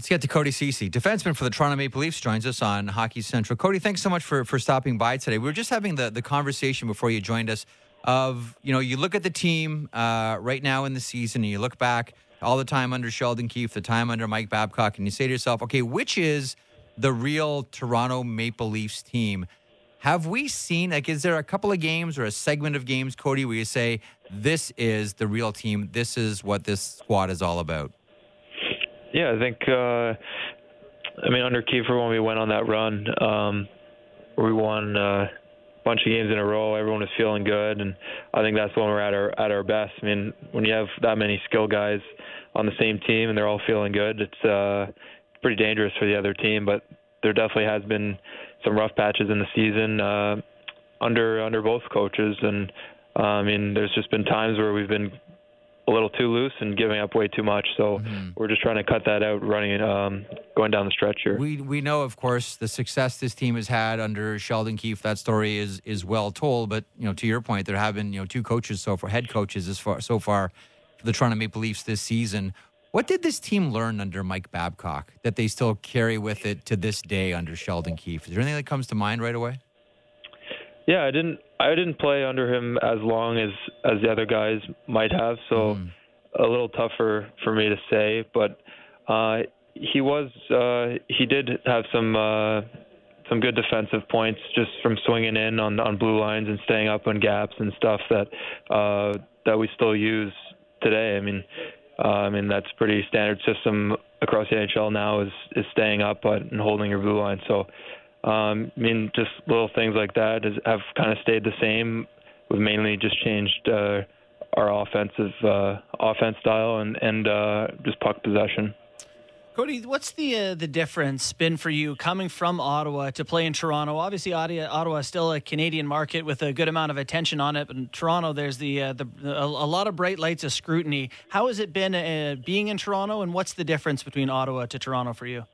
Let's get to Cody Ceci, defenseman for the Toronto Maple Leafs, joins us on Hockey Central. Cody, thanks so much for stopping by today. We were just having the conversation before you joined us of, you look at the team right now in the season and you look back all the time under Sheldon Keefe, the time under Mike Babcock, and you say to yourself, okay, which is the real Toronto Maple Leafs team? Have we seen, is there a couple of games or a segment of games, Cody, where you say, this is the real team, this is what this squad is all about? Yeah, I think, under Kiefer, when we went on that run, where we won a bunch of games in a row, everyone was feeling good, and I think that's when we're at our best. I mean, when you have that many skill guys on the same team and they're all feeling good, it's pretty dangerous for the other team, but there definitely has been some rough patches in the season under both coaches, and there's just been times where we've been a little too loose and giving up way too much. So we're just trying to cut that out going down the stretch here. We know, of course, the success this team has had under Sheldon Keefe. That story is well told. But, to your point, there have been, two coaches head coaches so far for the Toronto Maple Leafs this season. What did this team learn under Mike Babcock that they still carry with it to this day under Sheldon Keefe? Is there anything that comes to mind right away? Yeah, I didn't play under him as long as the other guys might have, so a little tougher for me to say. But he did have some good defensive points just from swinging in on blue lines and staying up on gaps and stuff that we still use today. That's pretty standard system across the NHL now is staying up and holding your blue line. So. Just little things like that have kind of stayed the same. We've mainly just changed our offense style and just puck possession. Cody, what's the difference been for you coming from Ottawa to play in Toronto? Obviously, Ottawa is still a Canadian market with a good amount of attention on it, but in Toronto, there's a lot of bright lights of scrutiny. How has it been being in Toronto, and what's the difference between Ottawa to Toronto for you?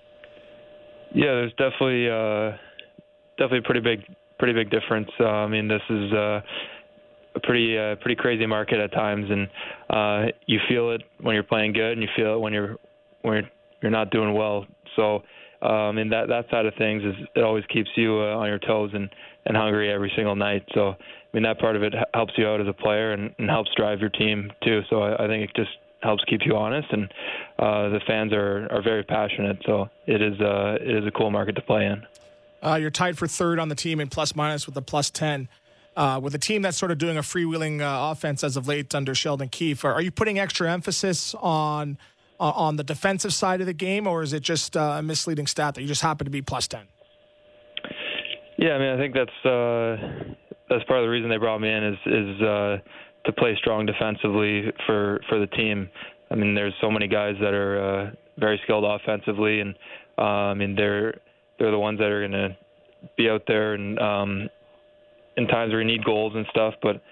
Yeah, there's definitely a pretty big difference. This is a pretty crazy market at times, and you feel it when you're playing good, and you feel it when you're not doing well. So, that side of things it always keeps you on your toes and hungry every single night. So, that part of it helps you out as a player and helps drive your team too. So, I think it just helps keep you honest, and the fans are very passionate. So it is a cool market to play in. You're tied for third on the team in plus minus with a plus 10. With a team that's sort of doing a freewheeling offense as of late under Sheldon Keefe, are you putting extra emphasis on the defensive side of the game, or is it just a misleading stat that you just happen to be plus 10? Yeah, I think that's part of the reason they brought me in is to play strong defensively for the team. There's so many guys that are very skilled offensively, and they're the ones that are going to be out there and in times where you need goals and stuff. But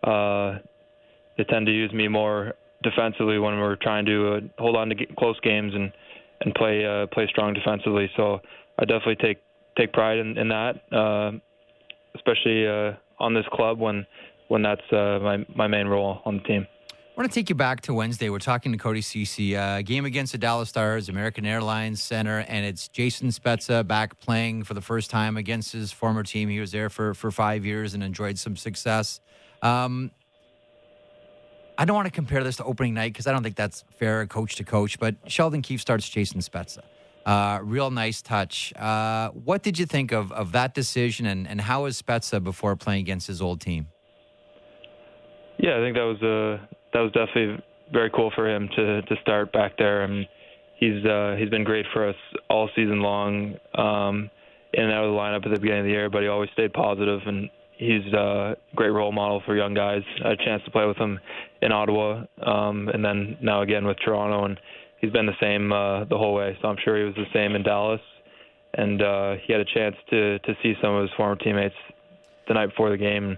they tend to use me more defensively when we're trying to hold on to close games and play strong defensively. So I definitely take pride in that, especially on this club when that's my main role on the team. I want to take you back to Wednesday. We're talking to Cody Ceci, game against the Dallas Stars, American Airlines Center, and it's Jason Spezza back playing for the first time against his former team. He was there for 5 years and enjoyed some success. I don't want to compare this to opening night because I don't think that's fair coach to coach, but Sheldon Keefe starts Jason Spezza. Real nice touch. What did you think of that decision, and how was Spezza before playing against his old team? Yeah, I think that was definitely very cool for him to start back there. He's been great for us all season long, in and out of the lineup at the beginning of the year, but he always stayed positive, and he's a great role model for young guys. I had a chance to play with him in Ottawa, and then now again with Toronto, and he's been the same the whole way. So I'm sure he was the same in Dallas, and he had a chance to see some of his former teammates the night before the game.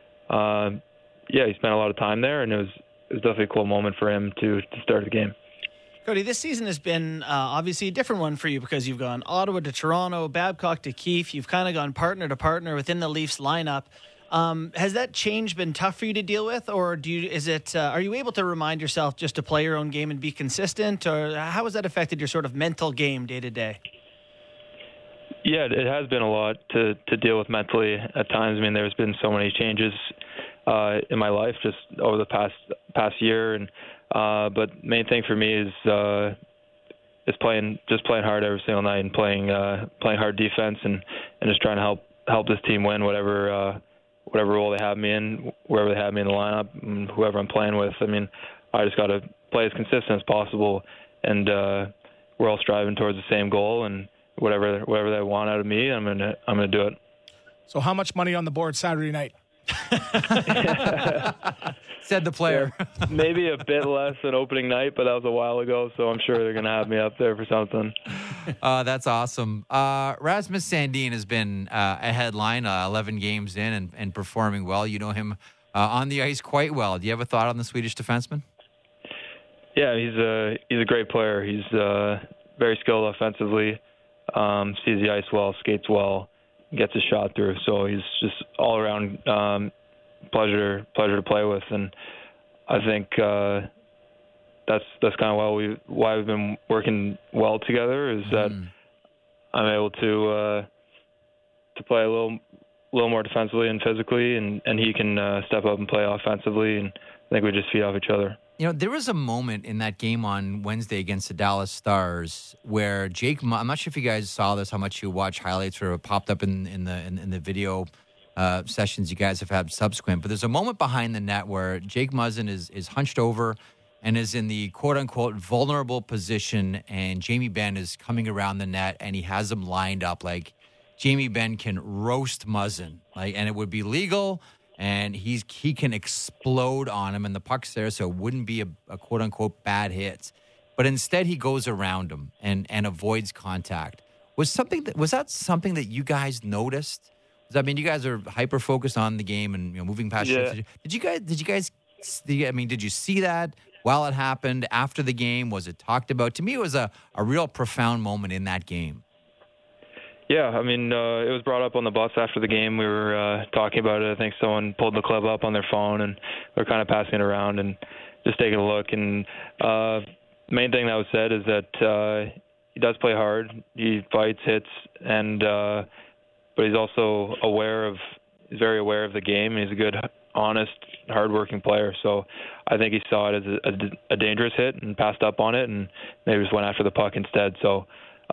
He spent a lot of time there, and it was definitely a cool moment for him to start the game. Cody, this season has been obviously a different one for you because you've gone Ottawa to Toronto, Babcock to Keefe. You've kind of gone partner to partner within the Leafs lineup. Has that change been tough for you to deal with, or are you able to remind yourself just to play your own game and be consistent, or how has that affected your sort of mental game day to day? Yeah, it has been a lot to deal with mentally at times. I mean, there's been so many changes in my life just over the past year, and but main thing for me is playing hard every single night and playing hard defense and just trying to help this team win whatever role they have me in, wherever they have me in the lineup, and whoever I'm playing with. I mean, I just got to play as consistent as possible, and we're all striving towards the same goal. And whatever they want out of me, I'm gonna do it. So, how much money on the board Saturday night? Said the player. Yeah, maybe a bit less than opening night, but that was a while ago, so I'm sure they're going to have me up there for something. That's awesome. Rasmus Sandin has been a headline, 11 games in and performing well. You know him on the ice quite well. Do you have a thought on the Swedish defenseman? Yeah, he's a great player. He's very skilled offensively, sees the ice well, skates well, gets his shot through. So he's just all around pleasure to play with, and I think that's kind of why we've been working well together. Is that I'm able to play a little more defensively and physically, and he can step up and play offensively, and I think we just feed off each other. You know, there was a moment in that game on Wednesday against the Dallas Stars where I'm not sure if you guys saw this, how much you watch highlights or popped up in the video sessions you guys have had subsequent. But there's a moment behind the net where Jake Muzzin is hunched over and is in the quote-unquote vulnerable position, and Jamie Benn is coming around the net, and he has him lined up like Jamie Benn can roast Muzzin, and it would be legal, and he can explode on him, and the puck's there, so it wouldn't be a quote-unquote bad hit. But instead, he goes around him and avoids contact. Was that something that you guys noticed? I mean, you guys are hyper focused on the game and moving past. Yeah. Did you guys? I mean, did you see that while it happened after the game? Was it talked about? To me, it was a real profound moment in that game. Yeah, I mean, it was brought up on the bus after the game. We were talking about it. I think someone pulled the clip up on their phone, and they're kind of passing it around and just taking a look. And main thing that was said is that he does play hard. He fights, hits, and but he's also very aware of the game. He's a good, honest, hardworking player. So I think he saw it as a dangerous hit and passed up on it, and maybe just went after the puck instead. So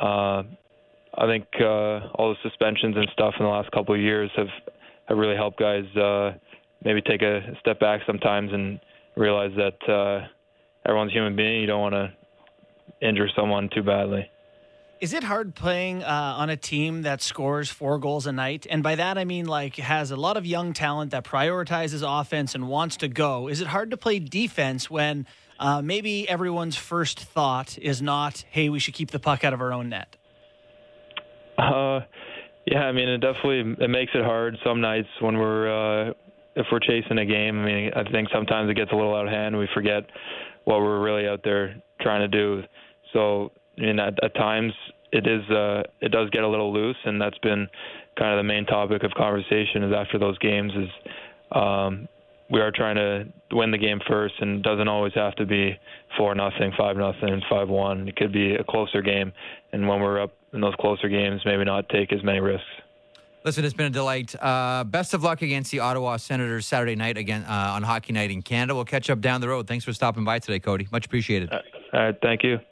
I think all the suspensions and stuff in the last couple of years have really helped guys maybe take a step back sometimes and realize that everyone's a human being. You don't want to injure someone too badly. Is it hard playing on a team that scores 4 goals a night? And by that, I mean, has a lot of young talent that prioritizes offense and wants to go. Is it hard to play defense when maybe everyone's first thought is not, hey, we should keep the puck out of our own net? Yeah, I mean, it makes it hard some nights when if we're chasing a game. I mean, I think sometimes it gets a little out of hand. We forget what we're really out there trying to do. So, I mean, at times it does get a little loose, and that's been kind of the main topic of conversation is after those games is we are trying to win the game first, and it doesn't always have to be 4-0, 5-0, 5-1. It could be a closer game, and when we're up in those closer games, maybe not take as many risks. Listen, it's been a delight. Best of luck against the Ottawa Senators Saturday night again on Hockey Night in Canada. We'll catch up down the road. Thanks for stopping by today, Cody. Much appreciated. All right, thank you.